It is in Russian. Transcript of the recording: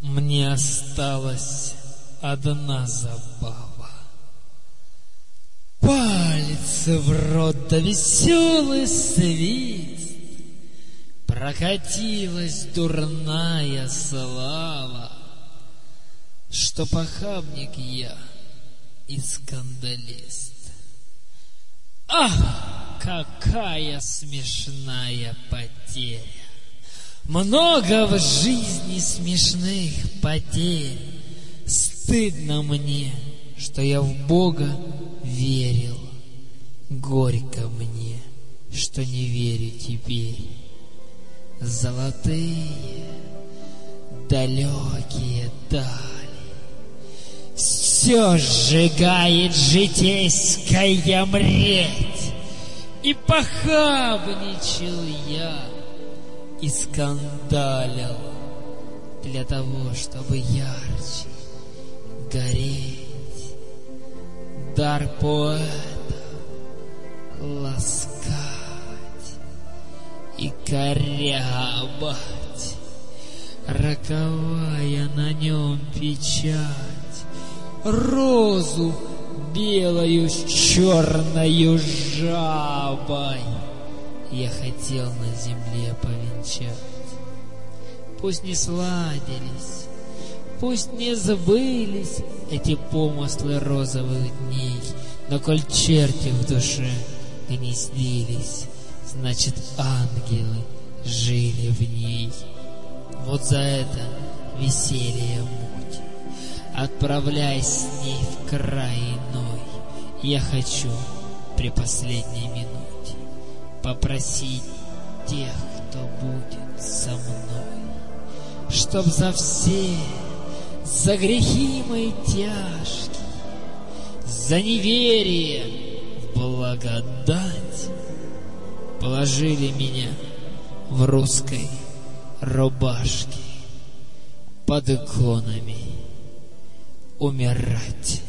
Мне осталась одна забава. Палец в рот да веселый свист, прокатилась дурная слава, что похабник я и скандалист. Ах, какая смешная потеря! Много в жизни смешных потерь. Стыдно мне, что я в Бога верил. Горько мне, что не верю теперь. Золотые, далекие дали, все сжигает житейская мреть. И похабничал я, и скандалил для того, чтобы ярче гореть. Дар поэта ласкать и корябать, роковая на нем печать, розу белою с черною жабой я хотел на земле повенчать. Пусть не сладились, пусть не забылись эти помыслы розовых дней, но коль черти в душе гнездились, значит, ангелы жили в ней. Вот за это веселье муть, отправляясь с ней в край иной, я хочу при последней минуте попросить тех, кто будет со мной, чтоб за все, за грехи мои тяжкие, за неверие в благодать положили меня в русской рубашке под иконами умирать.